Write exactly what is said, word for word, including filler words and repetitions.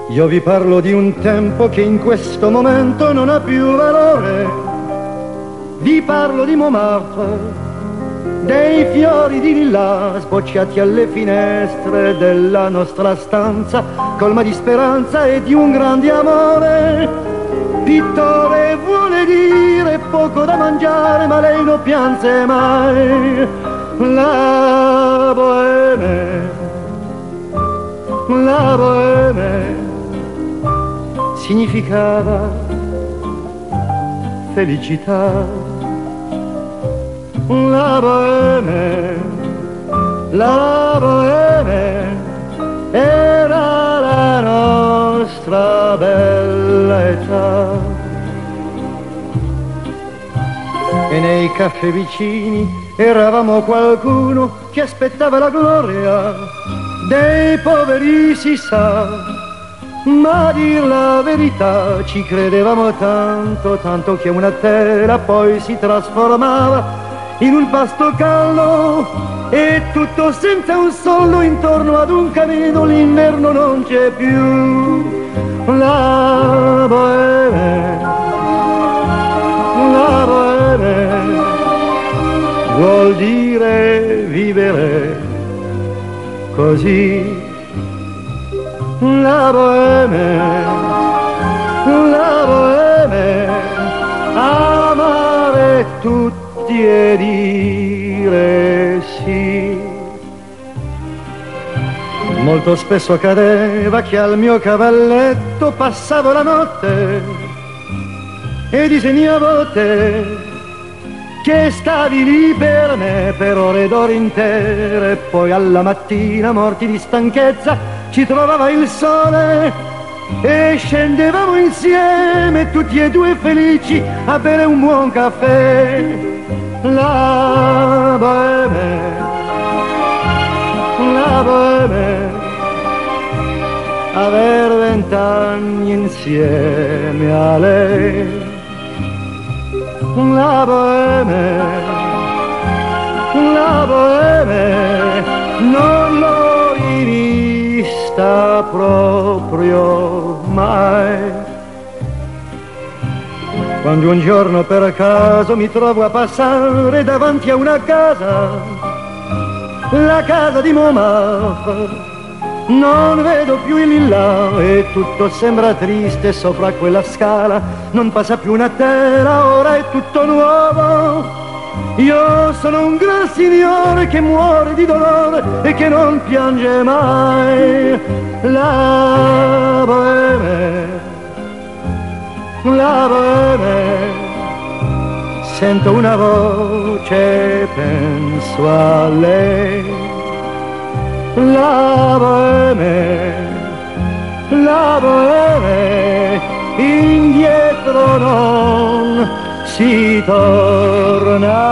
Io vi parlo di un tempo che in questo momento non ha più valore. Vi parlo di Montmartre, dei fiori di lilla sbocciati alle finestre della nostra stanza, colma di speranza e di un grande amore. Pittore vuole dire poco da mangiare, ma lei non pianse mai. La bohème, la bohème significava felicità. La bohème, la bohème era la nostra bella età. E nei caffè vicini eravamo qualcuno che aspettava la gloria dei poveri, si sa. Ma a dir la verità ci credevamo tanto, tanto che una tela poi si trasformava in un pasto caldo, e tutto senza un soldo intorno ad un camino. L'inverno non c'è più. La bohème, la bohème vuol dire vivere così. La bohème, la bohème, amare tutti e dire sì. Molto spesso accadeva che al mio cavalletto passavo la notte e disegnavo te, che stavi lì per me per ore ed ore intere. Poi alla mattina, morti di stanchezza, ci trovava il sole e scendevamo insieme, tutti e due felici, a bere un buon caffè. La bohème, la bohème, aver vent'anni insieme a lei. La bohème, la bohème non l'ho rivista proprio mai. Quando un giorno per caso mi trovo a passare davanti a una casa, la casa di Montmartre, non vedo più il lilla e tutto sembra triste sopra quella scala. Non passa più una tela, ora è tutto nuovo. Io sono un gran signore che muore di dolore e che non piange mai. La bohème, la bohème, sento una voce, penso a lei. La bohème, la bohème, indietro non si torna